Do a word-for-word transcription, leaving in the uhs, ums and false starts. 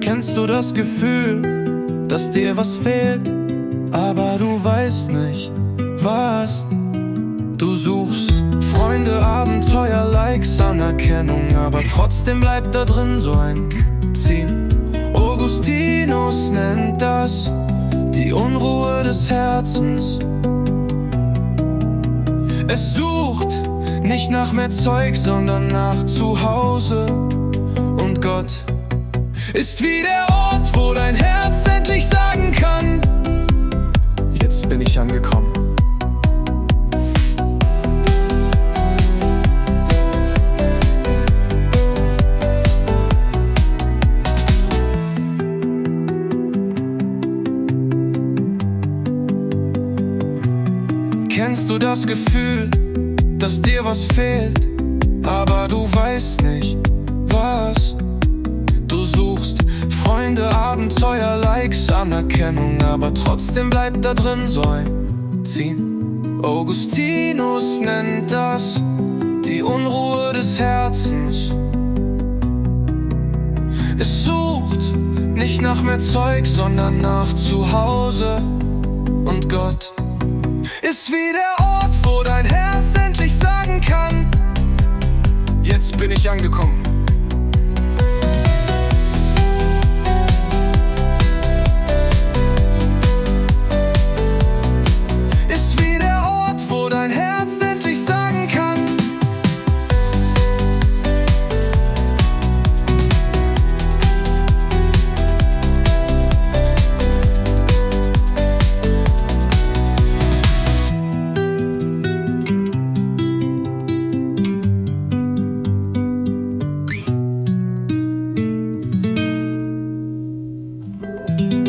Kennst du das Gefühl, dass dir was fehlt, aber du weißt nicht, was du suchst? Freunde, Abenteuer, Likes, Anerkennung, aber trotzdem bleibt da drin so ein Ziehen. Augustinus nennt das die Unruhe des Herzens. Es sucht nicht nach mehr Zeug, sondern nach Zuhause. Und Gott ist wie der Ort, wo dein Herz endlich sagen kann: Jetzt bin ich angekommen. Kennst du das Gefühl, dass dir was fehlt, aber du weißt nicht, was du suchst? Freunde, Abenteuer, Likes, Anerkennung, aber trotzdem bleibt da drin so ein Ziehen. Augustinus nennt das die Unruhe des Herzens. Es sucht nicht nach mehr Zeug, sondern nach Zuhause. Und Gott ist wie der Ort, wo dein Herz endlich sagen kann: Jetzt bin ich angekommen. Ist wie der Ort, wo dein Herz endlich sagen kann: Thank you.